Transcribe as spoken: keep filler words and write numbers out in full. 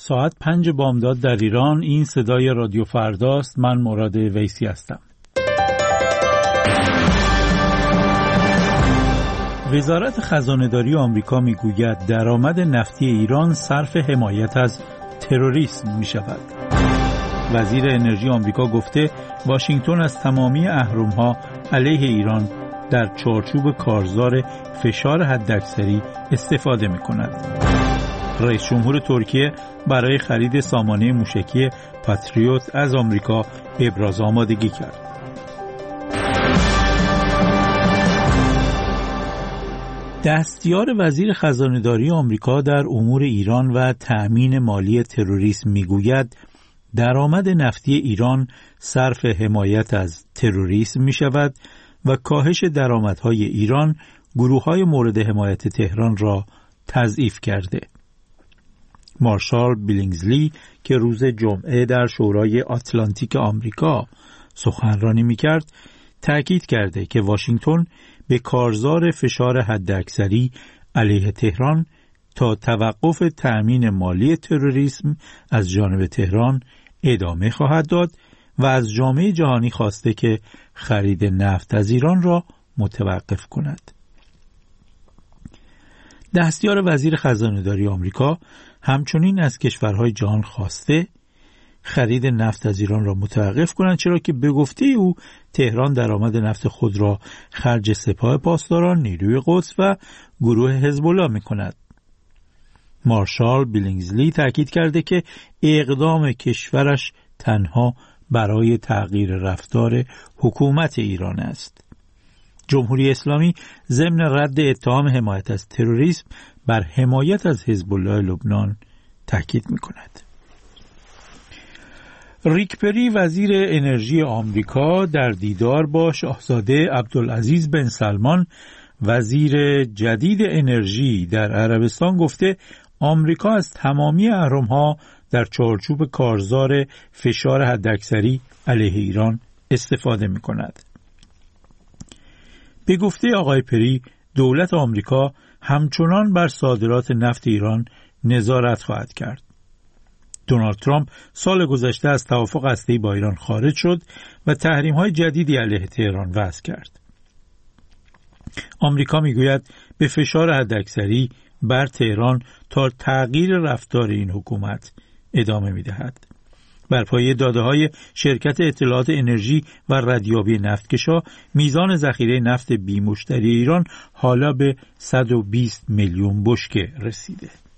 ساعت پنج بامداد در ایران. این صدای رادیو فرداست. من مراد ویسی هستم. وزارت خزانه‌داری آمریکا میگوید درآمد نفتی ایران صرف حمایت از تروریسم می شود. وزیر انرژی آمریکا گفته واشنگتن از تمامی اهرم‌ها علیه ایران در چارچوب کارزار فشار حداکثری استفاده می کند. رئیس جمهور ترکیه برای خرید سامانه موشکی پاتریوت از آمریکا ابراز آمادگی کرد. دستیار وزیر خزانه‌داری آمریکا در امور ایران و تأمین مالی تروریسم میگوید درآمد نفتی ایران صرف حمایت از تروریسم می شود و کاهش درآمدهای ایران گروه‌های مورد حمایت تهران را تضعیف کرده. مارشال بیلینگزلی که روز جمعه در شورای آتلانتیک آمریکا سخنرانی می‌کرد، تأکید کرده که واشنگتن به کارزار فشار حداکثری علیه تهران تا توقف تأمین مالی تروریسم از جانب تهران ادامه خواهد داد و از جامعه جهانی خواسته که خرید نفت از ایران را متوقف کند. دستیار وزیر خزانه‌داری آمریکا همچنین از کشورهای جهان خواسته خرید نفت از ایران را متوقف کنند، چرا که به گفته او تهران درآمد نفت خود را خرج سپاه پاسداران، نیروی قدس و گروه حزب الله می‌کند. مارشال بیلینگزلی تاکید کرده که اقدام کشورش تنها برای تغییر رفتار حکومت ایران است. جمهوری اسلامی ضمن رد اتهام حمایت از تروریسم بر حمایت از حزب الله لبنان تاکید می‌کند. ریک پری وزیر انرژی آمریکا در دیدار با شاهزاده عبدالعزیز بن سلمان وزیر جدید انرژی در عربستان گفته آمریکا از تمامی اهرم‌ها در چارچوب کارزار فشار حداکثری علیه ایران استفاده می‌کند. به گفته آقای پری دولت آمریکا همچنان بر صادرات نفت ایران نظارت خواهد کرد. دونالد ترامپ سال گذشته از توافق هسته‌ای با ایران خارج شد و تحریم‌های جدیدی علیه تهران وضع کرد. آمریکا میگوید به فشار حداکثری بر تهران تا تغییر رفتار این حکومت ادامه می‌دهد. بر پایه داده‌های شرکت اطلاعات انرژی و ردیابی نفتکشا، میزان ذخیره نفت بی‌مشتری ایران حالا به صد و بیست میلیون بشکه رسیده.